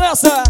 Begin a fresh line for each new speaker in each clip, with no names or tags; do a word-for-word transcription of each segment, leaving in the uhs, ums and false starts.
nessa!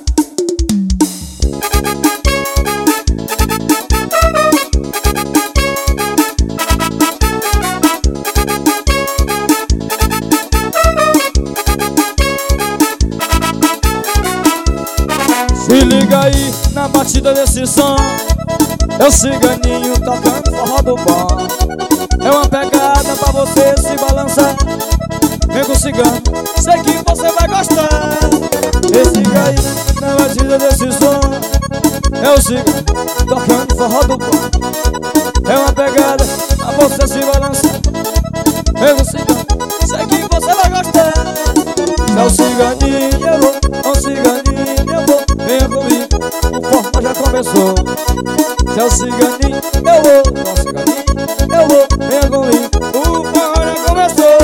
Se liga aí na batida desse som. É o ciganinho tocando forró do bom. É uma pegada pra você se balançar. Vem com o cigano, sei que você vai gostar. Se liga aí na batida desse som. É o cigano tocando forró do bom. É uma pegada pra você se balançar. Vem com o cigano, sei que você vai gostar. É o ciganinho, eu vou, é o ciganinho, eu vou. Venha comigo, o forró já começou. Se é o ciganinho, eu vou, é o ciganinho, eu vou. Venha comigo, o forró já começou.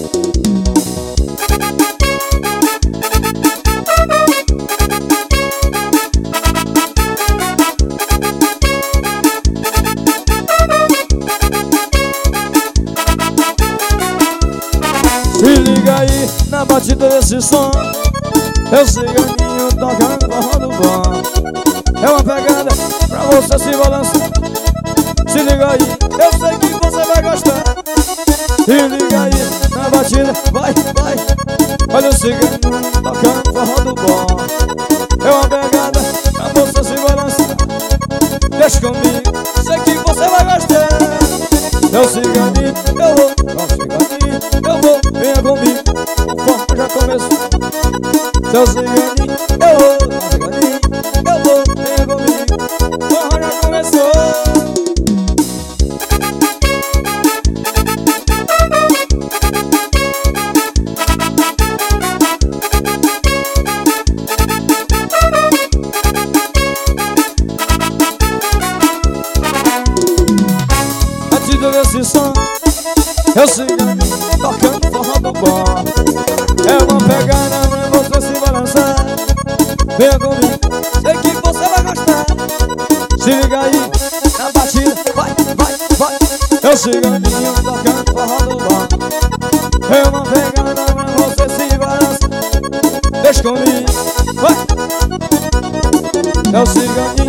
Se liga aí na batida desse som. É o ciganinho tocando forró do bom. É uma pegada pra você se balançar. Se liga aí, eu sei que você vai gostar. Se liga aí na batida, vai, vai. Olha o ciganinho tocando forró do bom. É uma pegada pra você se balançar. Deixa comigo, sei que você vai gostar. É o ciganinho, eu vou, é o ciganinho, eu vou. Venha comigo, o forró já começou. Se é o ciganinho, eu vou, é o ciganinho, eu vou. Venha comigo, o forró já começou. Batida desse som. É o ciganinho tocando forró do bom. É uma pegada pra você se balançar. Venha comigo, sei que você vai gostar. Se liga aí na batida, vai, vai, vai. É o ciganinho tocando forró do bom. É uma pegada pra você se balançar. Deixa comigo, vai. É o ciganinho.